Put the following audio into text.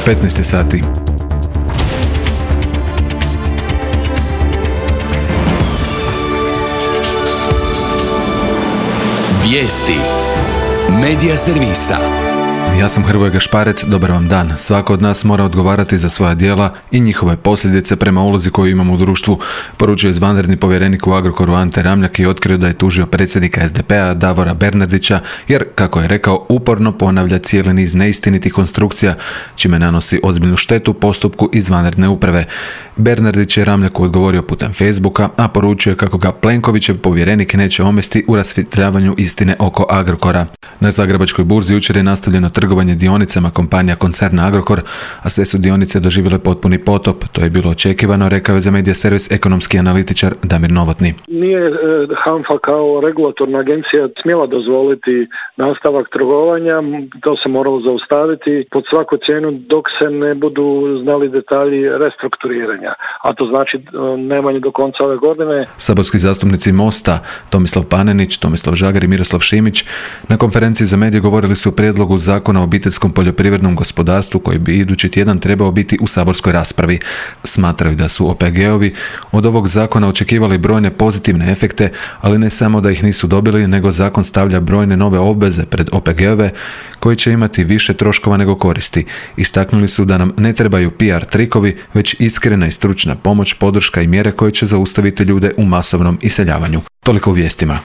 15 sati. Vijesti Medija servisa. Ja sam Hrvoje Gašparec, dobar vam dan. Svako od nas mora odgovarati za svoja djela i njihove posljedice prema ulozi koju imamo u društvu, poručuje izvanredni povjerenik u Agrokoru Ante Ramljak i otkrio da je tužio predsjednika SDP-a Davora Bernardića jer, kako je rekao, uporno ponavlja cijeli niz neistinitih konstrukcija, čime nanosi ozbiljnu štetu postupku izvanredne uprave. Bernardić je Ramljaku odgovorio putem Facebooka, a poručio je kako ga Plenkovićev povjerenik neće omesti u rasvjetljavanju istine oko Agrokora. Na Zagrebačkoj burzi jučer je nastavljeno trgovanje dionicama kompanija koncerna Agrokor, a sve su dionice doživjele potpuni potop. To je bilo očekivano, rekao je za Medija servis ekonomski analitičar Damir Novotny. Nije HANFA kao regulatorna agencija smjela dozvoliti nastavak trgovanja, to se moralo zaustaviti pod svaku cijenu dok se ne budu znali detalji restrukturiranja, a to znači najmanje do konca ove godine. Saborski zastupnici Mosta Tomislav Panenić, Tomislav Žagar i Miroslav Šimić na konferenciji za medije govorili su o prijedlogu zakona o obiteljskom poljoprivrednom gospodarstvu koji bi idući tjedan trebao biti u saborskoj raspravi. Smatraju da su OPG-ovi od ovog zakona očekivali brojne pozitivne efekte, ali ne samo da ih nisu dobili, nego zakon stavlja brojne nove obveze pred OPG-ove koji će imati više troškova nego koristi. Istaknuli su da nam ne trebaju PR trikovi, već iskrena i stručna pomoć, podrška i mjere koje će zaustaviti ljude u masovnom iseljavanju. Toliko u vijestima.